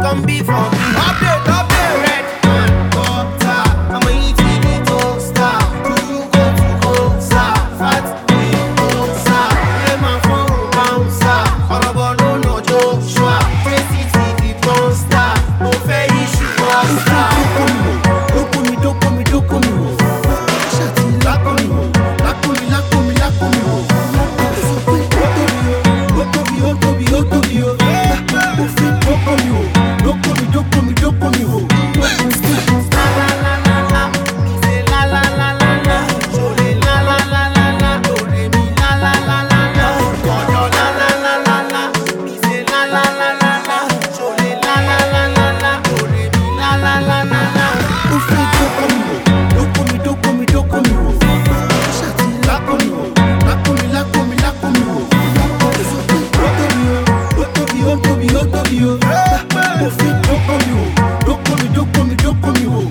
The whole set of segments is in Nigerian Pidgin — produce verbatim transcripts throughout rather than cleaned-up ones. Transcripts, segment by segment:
come be for me. Update, update. Red man, butter. I'ma eat with the toaster. Do you go to Costa? Fat boy, Costa. Play my phone bouncer. Ọ̀rọ̀bọ̀ no no Joshua. Tracy T V monster. Mo fẹ́ yí ṣùgbọ́n star. Dókò mi, dókò mi, dókò mi wò. Ṣàtì lákò mi wò. Lákò mi, lákò mi, lákò mi wò. Sọ pé ó tóbi o, ó tóbi, ó tóbi, ó tóbi o. Mo fi dókò mi wò. Dókò mi, dókò mi, dókò mi wò. La la la la la, mi say la la la la la. Ṣòlè la la la la la, òrè mi la la la la la. Ọ̀dọ̀ la la la la la, mi say la la la la la. Ṣòlè la la la la la, òrè mi la la la la la. Mo fi dókò mi wò. Dókò mi, dókò mi, dókò mi wò. Ṣàtì lákò mi wò. Lákò mi, lákò mi, lákò mi wò. Sọ pé ó tóbi o, ó tóbi, ó tóbi, ó tóbi o. Mo fi dókò mi wò. Dókò mi, dókò mi, dókò mi wò.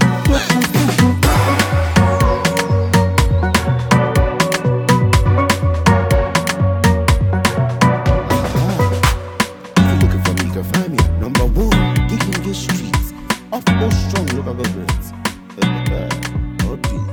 If you're looking for me, you can find me. Number one, Gig in the streets. Off most strong local governments. Oh, dear.